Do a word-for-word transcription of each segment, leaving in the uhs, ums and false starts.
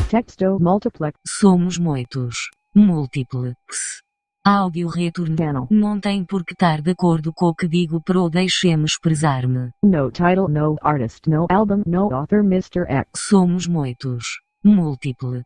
Texto multiplex. Somos muitos. Múltiplex. Áudio return Channel. Não tem por que estar de acordo com o que digo pro deixe-me expressar-me. No title, no artist, no album, no author, mister X. Somos muitos. Múltiplex.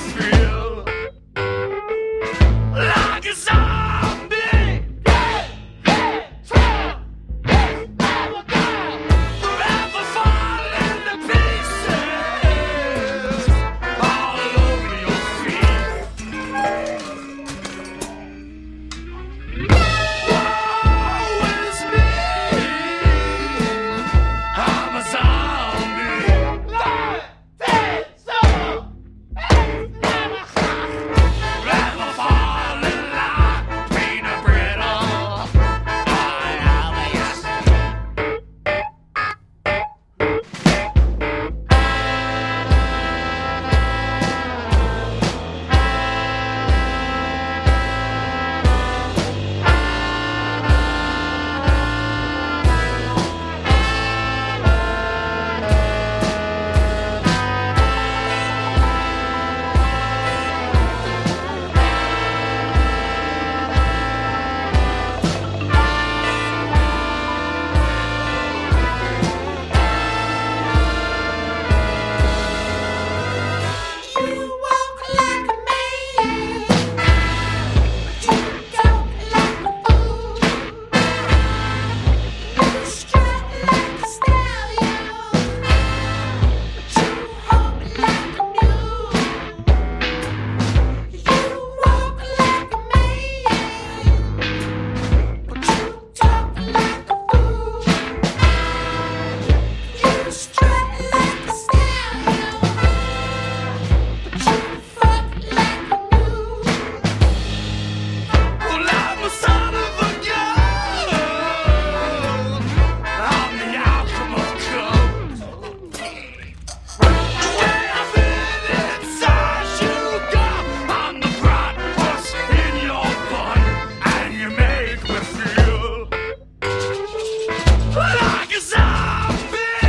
feel like a zombie. Forever falling to pieces all over your feet. Woe is me, I'm a zombie. Forever falling like peanut brittle all over your Well, I'm a son of a gun. I'm the outcome of code. The way I fit inside you, girl. I'm the bratwurst in your bun, and you make me feel like a zombie.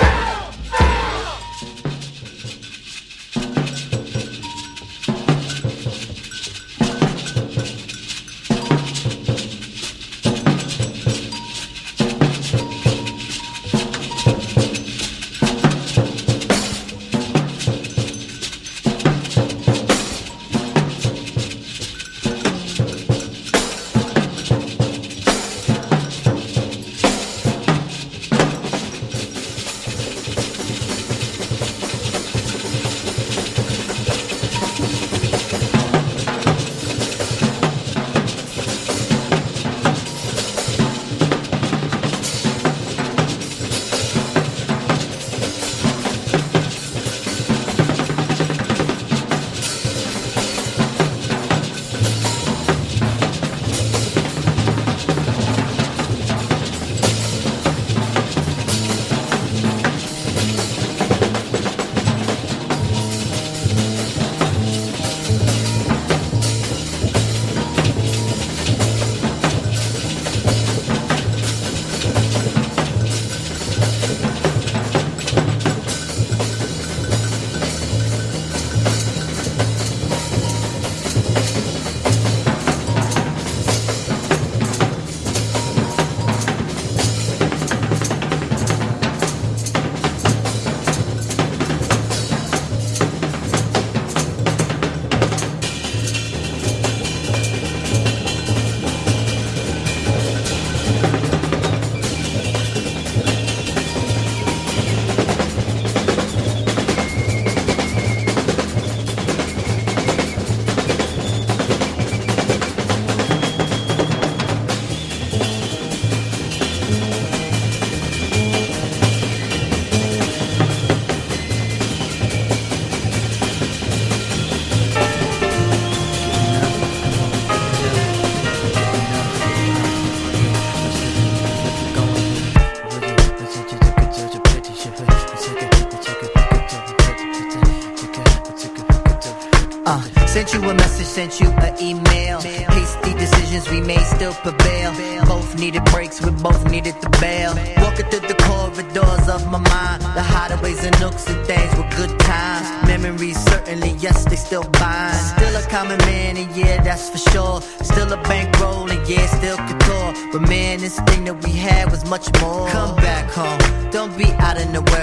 Uh, sent you a message, sent you an email. Hasty decisions we made still prevail. Both needed breaks, we both needed the bail. Walking through the corridors of my mind, the hideaways and nooks and things were good times. Memories certainly, yes, they still bind. Still a common man, and yeah, that's for sure. Still a bankroll, and yeah, still couture. But man, this thing that we had was much more. Come back home, don't be out in the world.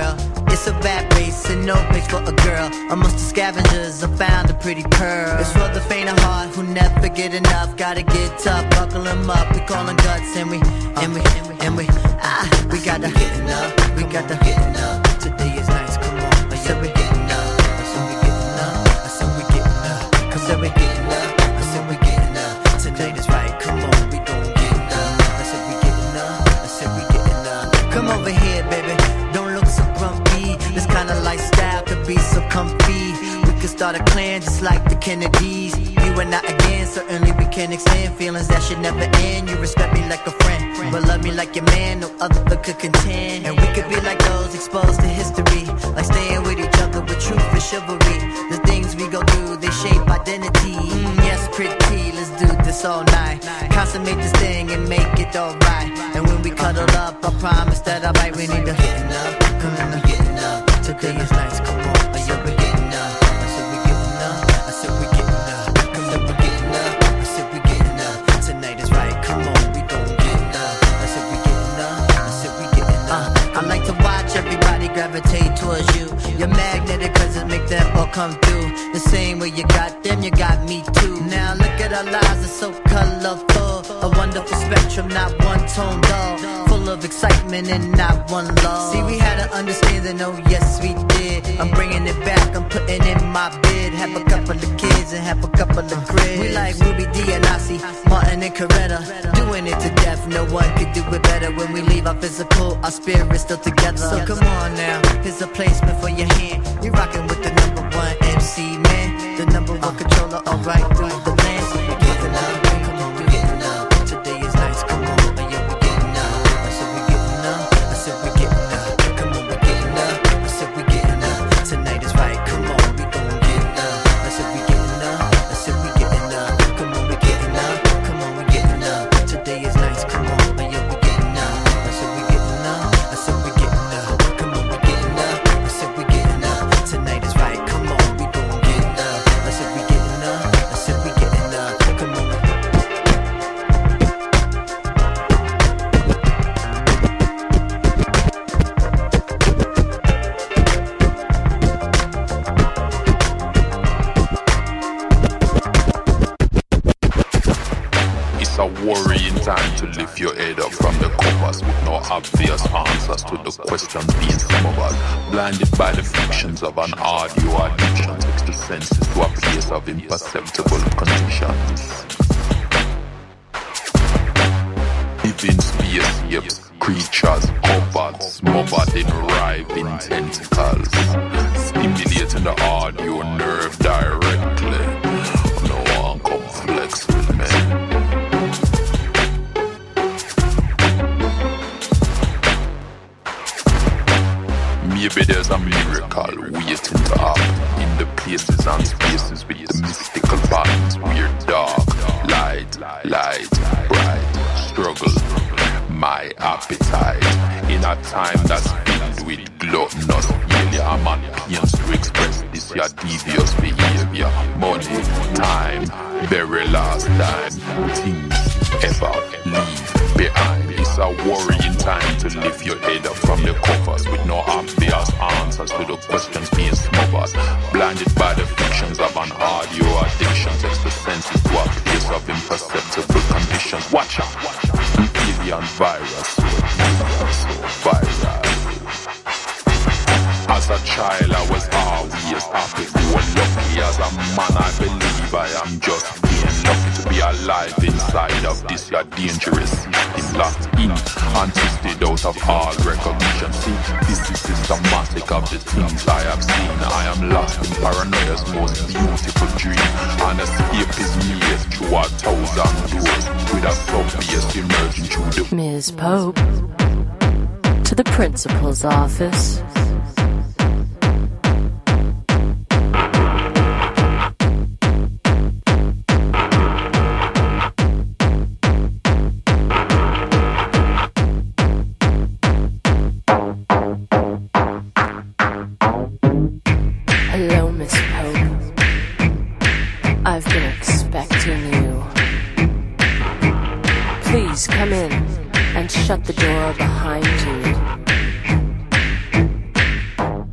It's a rat race and no place for a girl. Amongst the scavengers, I found a pretty pearl. It's for the faint of heart who never get enough. Gotta get tough, buckle them up. We call them guts and we, and we, and we, ah, we gotta get enough. We gotta get enough. Today is nice, come on. I said we getting up. I said we getting up. I said we getting up. I said we getting up. I said we getting up. Tonight is right, come on, we gon' get up. I said we getting up. I said we getting up. Come over here, baby. Don't look so grumpy. This kind of lifestyle could be so comfy. We could start a clan just like the Kennedys. You and I again, certainly we can extend feelings that should never end. You respect me like a friend, but love me like your man, no other could contend. And we could be like those exposed to history, like staying with each other with truth and chivalry. The things we go do, they shape identity. Mm, yes, pretty, let's do this all night. Consummate this thing and make it alright. And when we cuddle up, I promise that I'll bite. We need to getting up, come on, getting up. Today is nice, come on. I said we getting up. I said we getting up. I said we getting up. Come on, we getting up. I said we getting up. Tonight is right, come on, we gon' get up. I said we getting up. I said we getting up. Uh, I like to watch everybody gravitate towards you. You're magnetic cause it make them all come through. The same way you got them, you got me too. Now look at our lives, it's so colorful. A wonderful spectrum, not one tone dull. Full of excitement and not one lull. See, we had an understanding, oh yes we did. I'm bringing it back, I'm putting in my bid. Have a couple of kids and have a couple of cribs. We like Ruby D and Ossie, Martin and Coretta. Doing it to death, no one could do it better. When we leave our physical, our spirit's still together. So come on now, here's a placement for your hand. We rockin' with the number one M C man, the number one controller, alright through the land. So we getting up, come on, we getting up. Today is nice, come on, and yeah, we getting up. I said we getting up, I said we getting up. Come on, we getting up, I said we getting up. Tonight is right, come on, we gon' get up. I said we getting up, I said we getting up. Come on, we getting up, come on, we getting up. Today is nice, come on, and yeah, we getting up. I said we getting up, I said we getting up. Come on, we getting up, I said we getting up. Tonight is right, come on, we gon' get up. I said we getting up, I said we getting up. Come on. It's a worrying time to lift your head up from the covers with no obvious answers to the questions being smothered. Blinded by the fictions of an audio addiction, takes the senses to a place of imperceptible conditions. Living spaceships, creatures covered, smothered in writhing tentacles, stimulating the audio nerve directly. No one come flex with me. Maybe there's a miracle waiting to happen in the places and spaces with the mystical patterns. We're dark, light, light, bright, struggle, my appetite. In a time that's filled with gluttonous failure, I'm on pains to express this your devious behavior. Money, time, very last time, things ever leave behind. It's a worrying time to lift your head up from the covers with no obvious answers to the questions being smothered. Blinded by the fictions of an audio addiction, takes the senses to a place of imperceptible conditions. Watch out, an alien virus, so so viral. As a child I was always happy, go lucky. As a man I believe I am just being lucky to be alive inside of this your dangerous system, locked in and twisted out of all recognition. See, this is systematic of the things I have seen. I am lost in paranoia's most beautiful dream, and escape is near through a thousand doors, with a sub-bass emerging through the... Miz Pope, to the principal's office. Hello, Miss Pope. I've been expecting you. Please come in and shut the door behind you.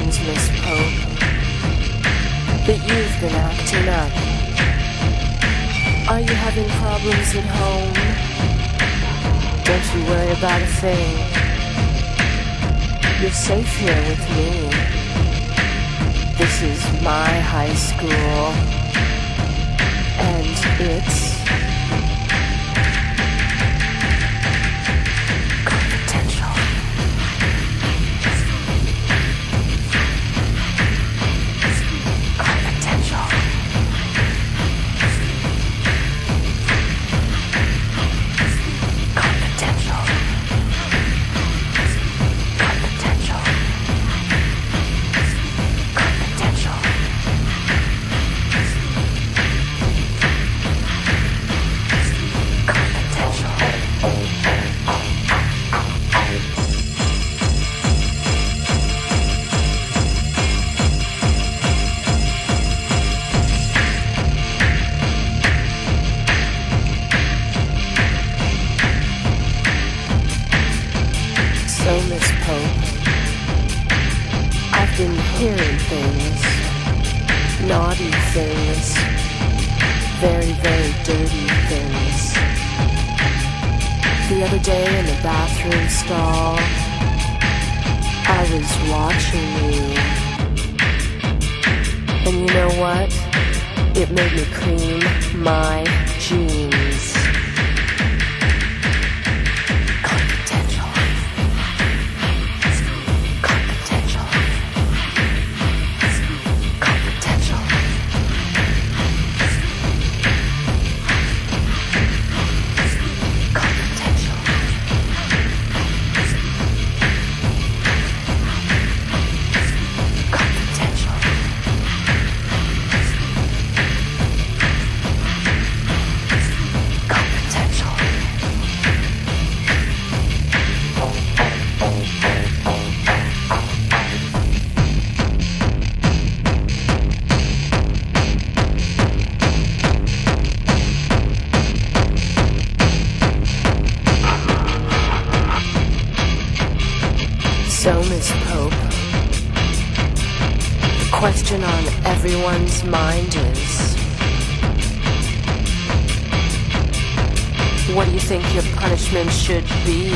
seems, Miss Pope, that you've been acting up. Are you having problems at home? Don't you worry about a thing. You're safe here with me. This is my high school, and it's confidential. Confidential. Confidential. Confidential. Confidential. So, Miss Pope, I've been hearing things, naughty things, very, very dirty things. The other day in the bathroom stall, I was watching you. And you know what? It made me cream my jeans. Confidential. Confidential. Confidential. Confidential. Confidential. Confidential. So, Miss Pope, the question on everyone's mind is, what do you think your punishment should be?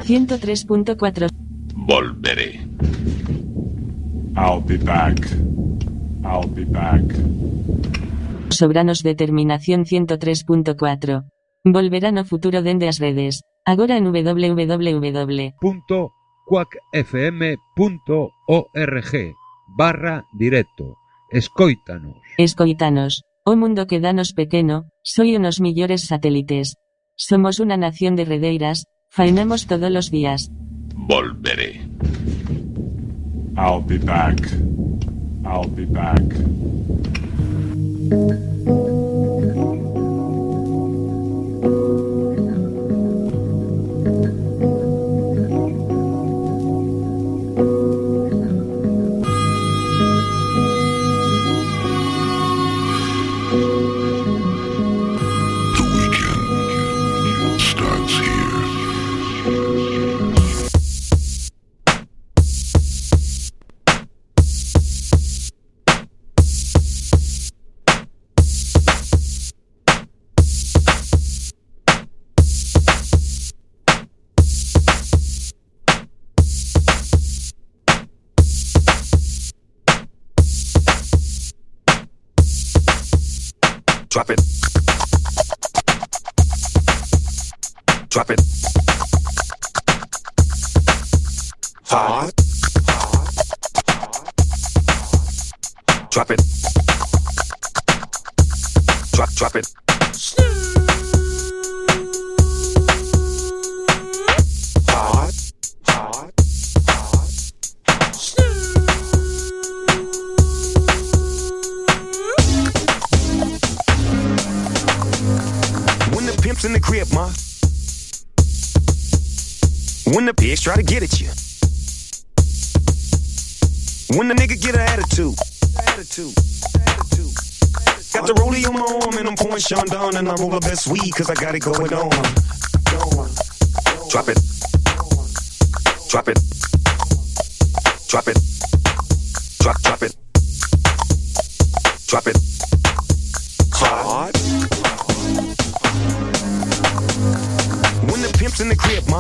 ciento tres punto cuatro. Volveré. I'll be back. I'll be back. Sobranos Determinación ciento tres punto cuatro. Volverá no futuro dende as redes. Agora en www. punto quack f m punto org barra directo. Escoítanos. Escoitanos. O mundo que danos pequeno, soy unos millores satélites. Somos una nación de redeiras, faenamos todos los días. Volveré. I'll be back. I'll be back. Drop it. Drop it. Hard. Drop it. Drop, drop it. Hard. Hard. Pimps in the crib, ma. When the pigs try to get at you. When the nigga get an attitude. Attitude. Attitude. Got the rollie on my arm and I'm pouring Sean down and I roll the best weed cause I got it going on. Drop it. Drop it. Drop it. Drop, drop it. Drop it. Hard. When the pimp's in the crib, ma.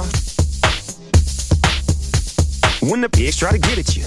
When the pigs try to get at you.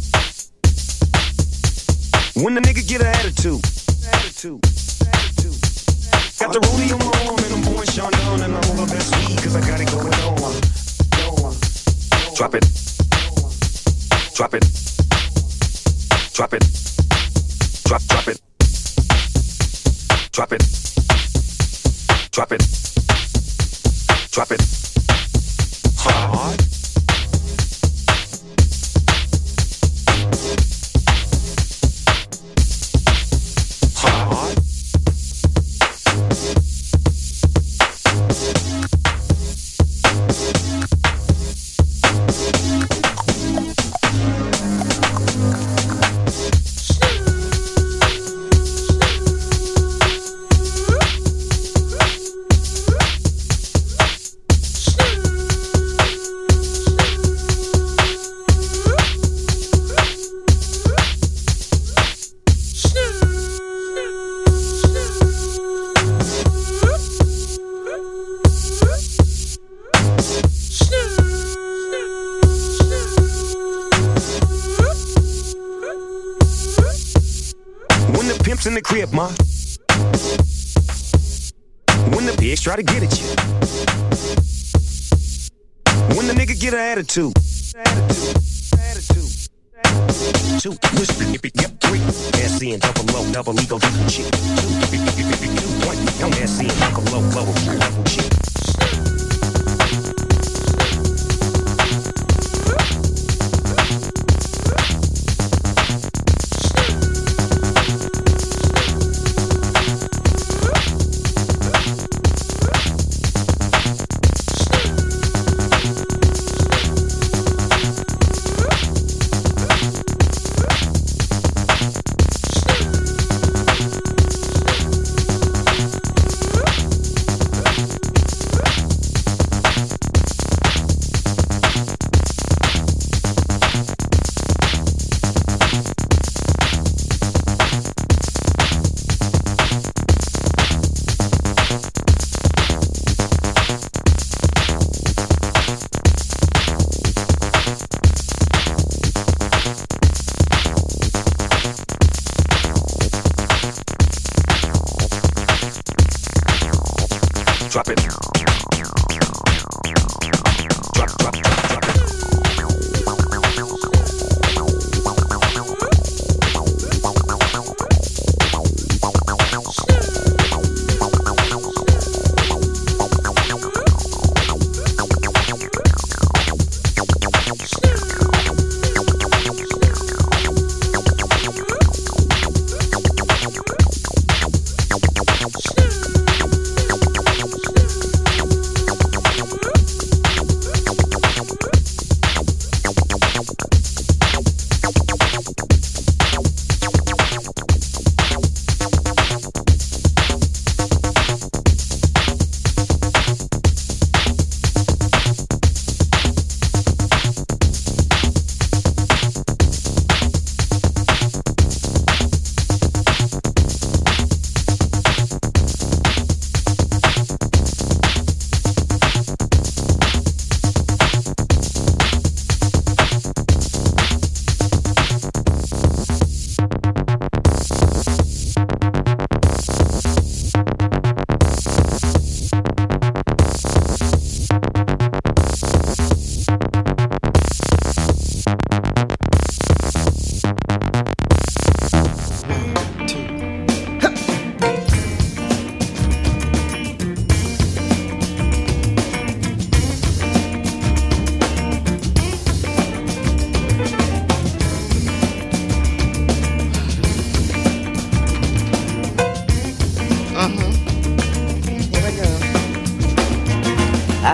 When the nigga get an attitude. Attitude. Attitude. Got the rollie on my arm and I'm pouring Sean down and I roll the best weed cause I got it going on. Drop it. Drop it. Drop it. Drop, drop it. Drop it. Drop it. Drop it. Hard. Hard. In the crib, ma. When the pigs try to get at you. When the nigga get an attitude. Attitude. Attitude. Two, whisper, yippee, yep, three. S C and double low, double ego, double G. Two, yippee, yippee, yippee, two, one. I'm S C and double low, low, double G.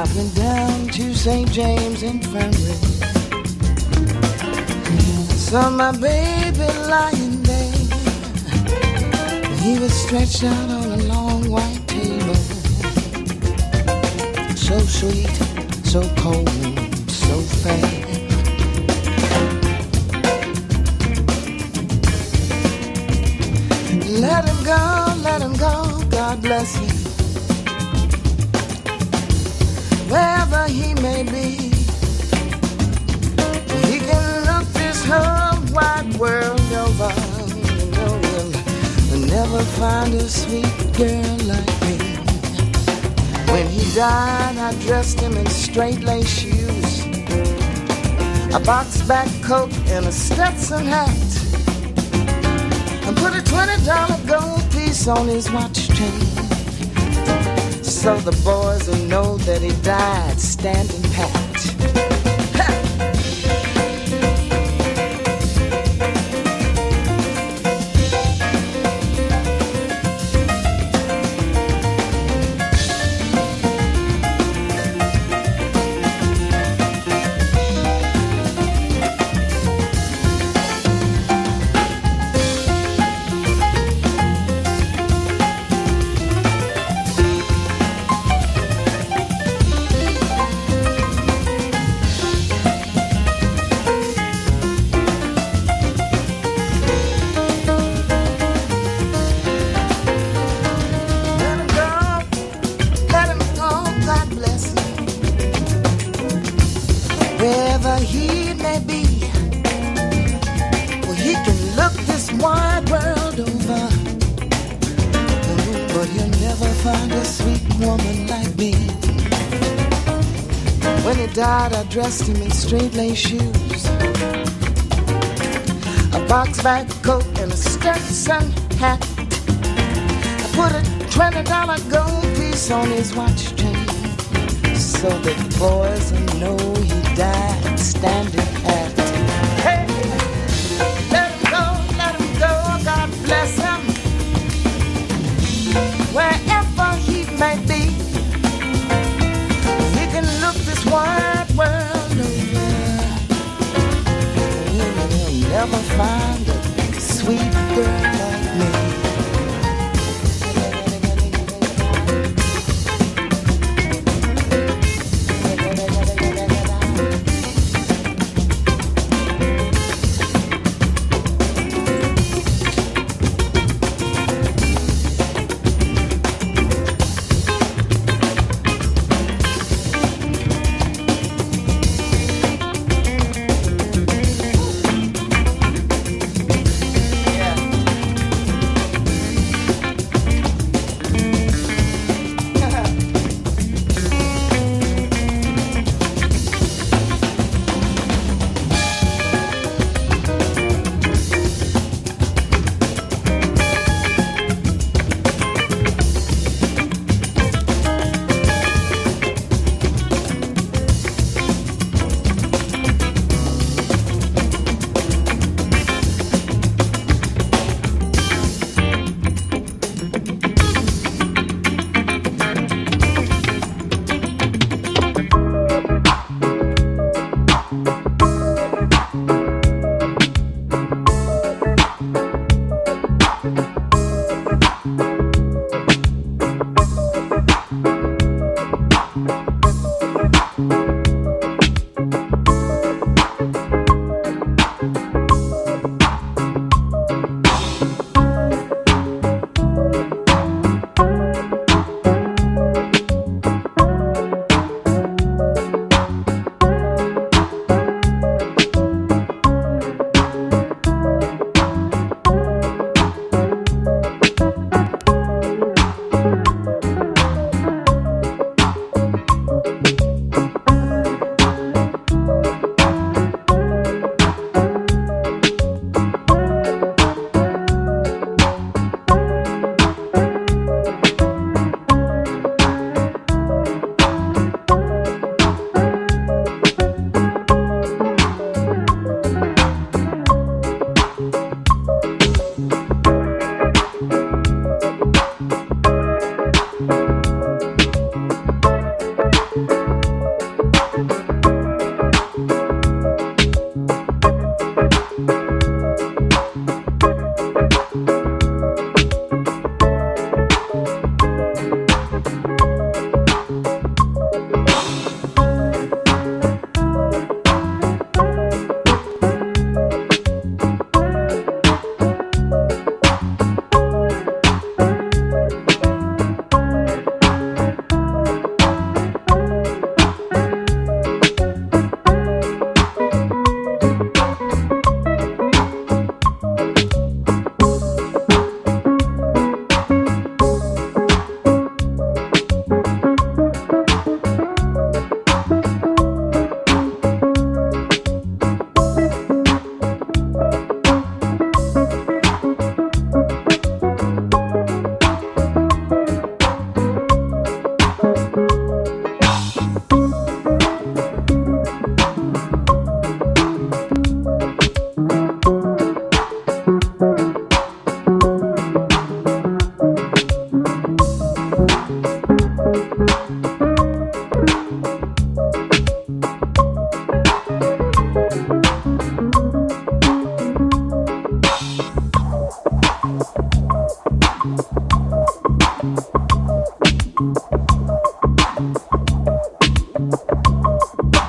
I went down to Saint James Infirmary. Saw my baby lying there. He was stretched out on a long white table. So sweet, so cold, so fair. Let him go, let him go, God bless him. Wherever he may be, he can look this whole wide world over. You know he'll never find a sweet girl like me. When he died, I dressed him in straight-lace shoes, a box-back coat and a Stetson hat, and put a twenty dollar gold piece on his watch chain, so the boys will know that he died standing pat. Died, I dressed him in straight-lace shoes, a box-back coat and a Stetson hat. I put a twenty dollar gold piece on his watch chain, so that the boys will know he died standing pat. Hey, let him go, let him go, God bless him. Wherever he may be, he can look this wide world over. He'll never find a sweet girl like me.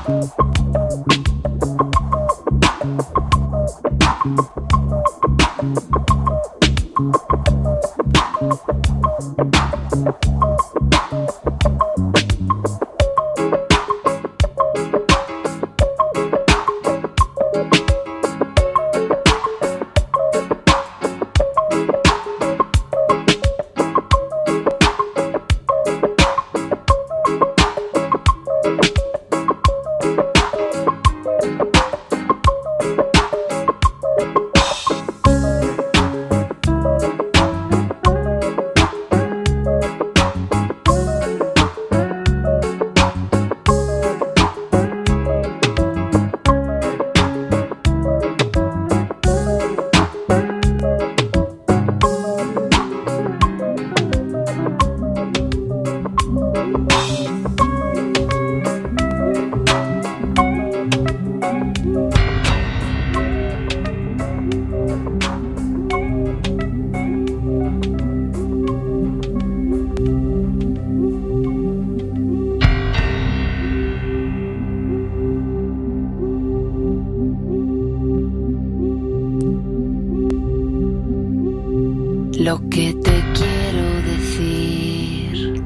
Lo que te quiero decir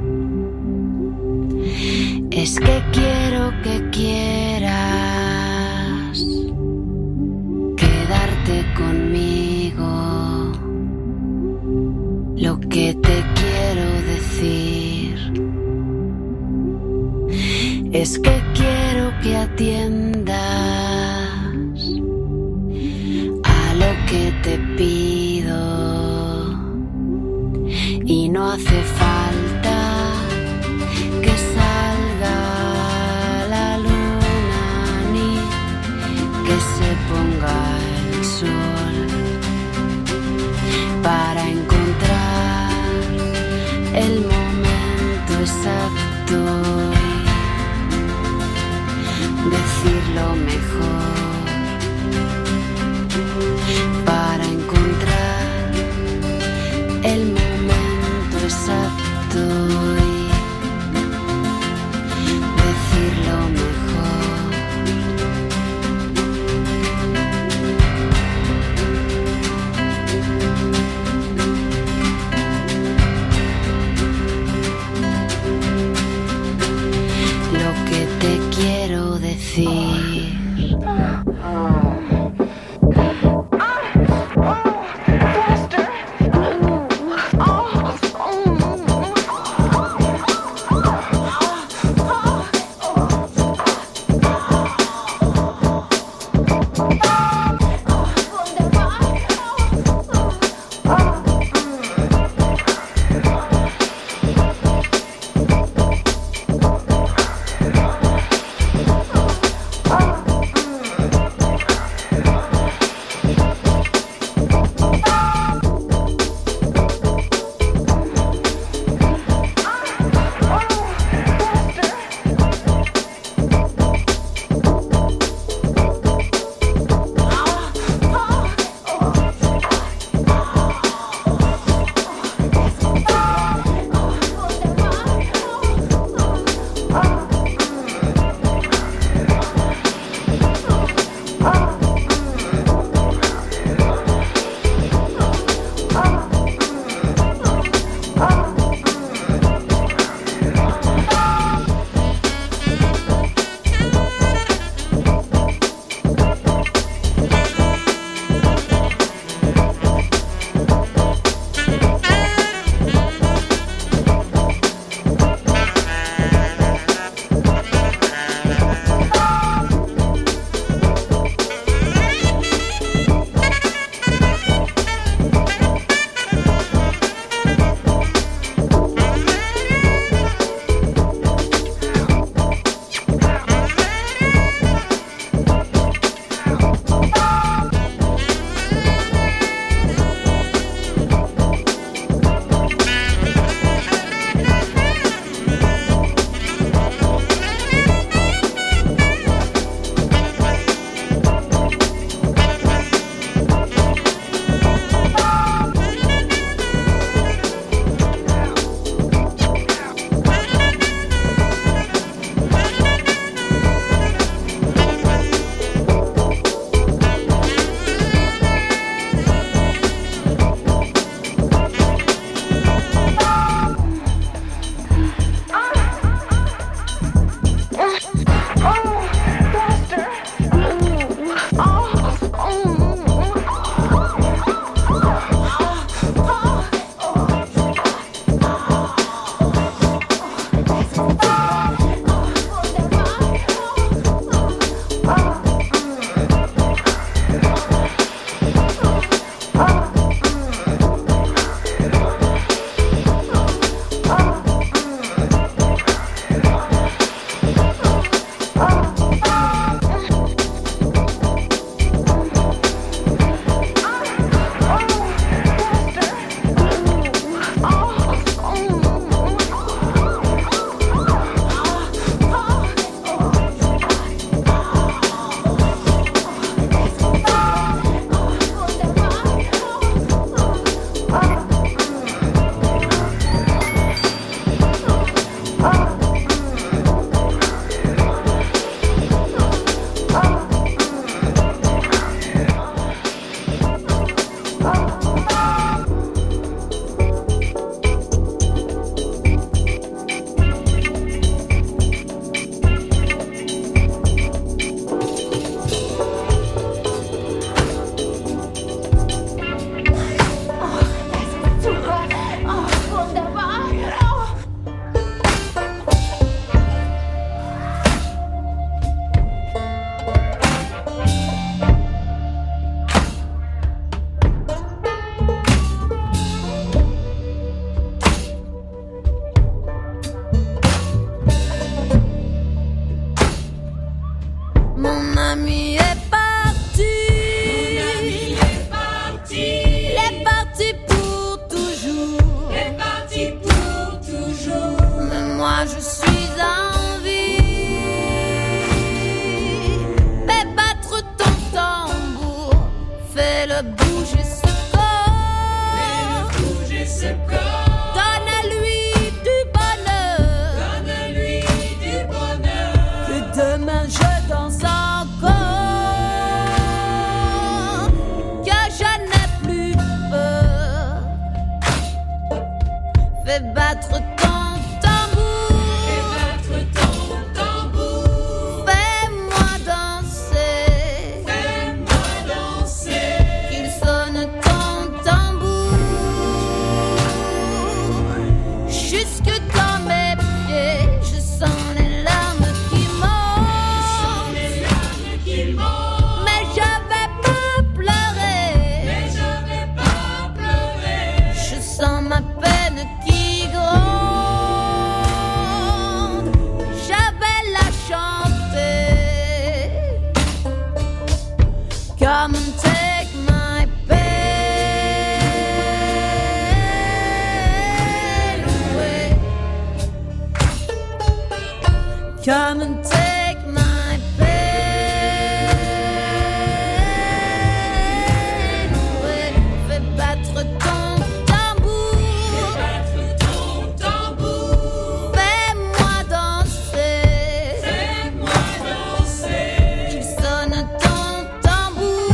es que quiero que quieras quedarte conmigo. Lo que te quiero decir es que quiero que atiendas a lo que te pido. Y no hace falta que salga la luna ni que se ponga el sol para encontrar el momento exacto y decir lo mejor para encontrar el momento exacto y decir lo mejor. Lo que te quiero decir. ami est parti. Mon ami est parti. Il est parti pour toujours. Il est parti pour toujours. Mais moi je suis en vie. Fais battre ton tambour. Fais-le bouger ce corps. Fais-le bouger ce corps. Donne à lui du bonheur. Donne à lui du bonheur. Que demain je danse encore. Que je n'ai plus peur. Fais battre ton tambour. Fais battre ton tambour. Fais-moi danser. Fais-moi danser. Qu'il sonne ton tambour. Jusque dans mes pieds, je sens les larmes qui montent. Les larmes qui montent. Mais je vais pas pleurer. Mais je vais pas pleurer. Je sens ma peine qui gronde. Je vais la chanter. Come and take my pain away. Come and take my pain away. Fais battre ton tambour. Battre ton tambour. Fais-moi danser. Fais-moi danser. Qu'il sonne ton tambour.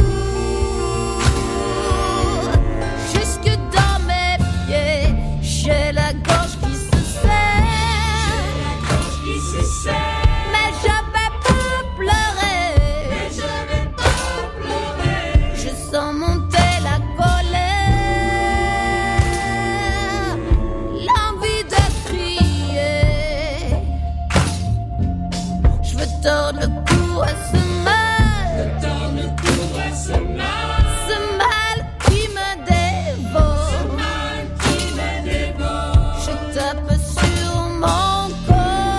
Jusque dans mes pieds, j'ai la gorge qui se serre. Qui se serre. Mais je vais pas pleurer. Mais je vais pas pleurer. Je sens monter la colère. L'envie de crier. Je veux tordre le cou à ce mal. Dans le cou à ce mal. Ce mal qui me dévore. Mal qui me dévore. Je tape sur mon corps.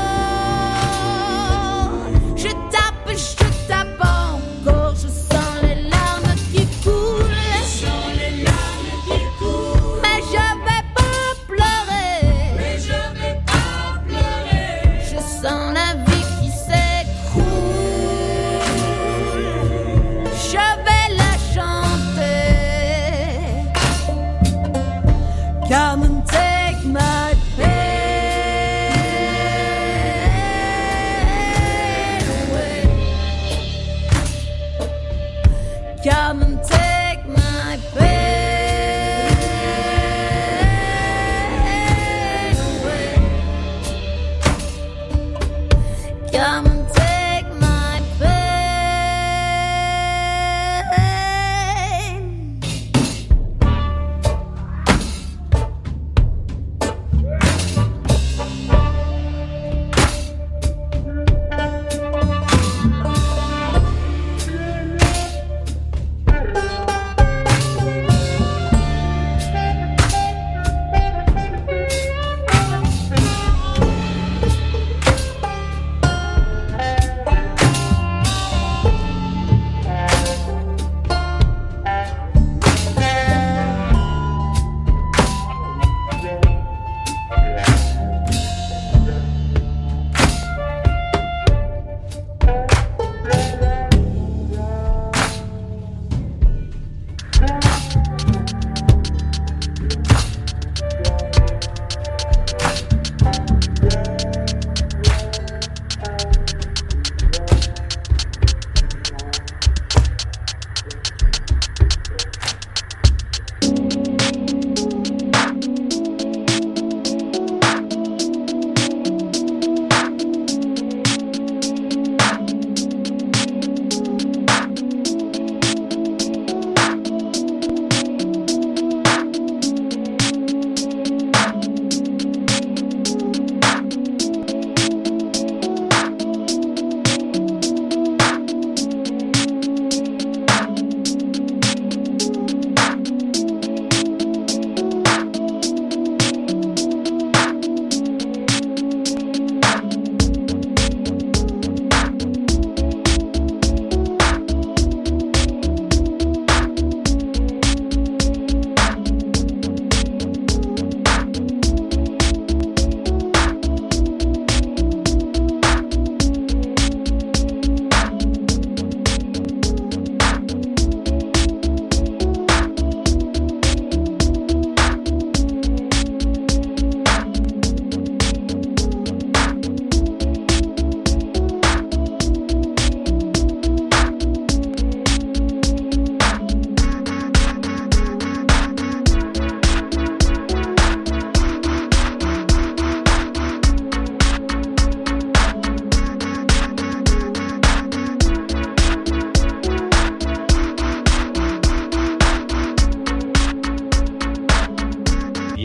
Je tape, je tape encore. Je sens les larmes qui coulent. Sans les larmes qui coulent. Mais je vais pas pleurer. Mais je vais pas pleurer. Je sens la vie qui s'écroule. Je vais la chanter. Come and take my pain away. Come and take my pain away. Come and take my pain.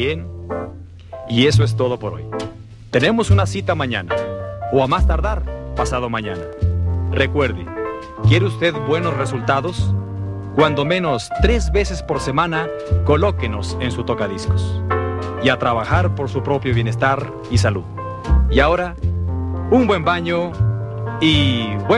bien. Y eso es todo por hoy. Tenemos una cita mañana, o a más tardar, pasado mañana. Recuerde, ¿quiere usted buenos resultados? Cuando menos tres veces por semana, colóquenos en su tocadiscos. Y a trabajar por su propio bienestar y salud. Y ahora, un buen baño y buen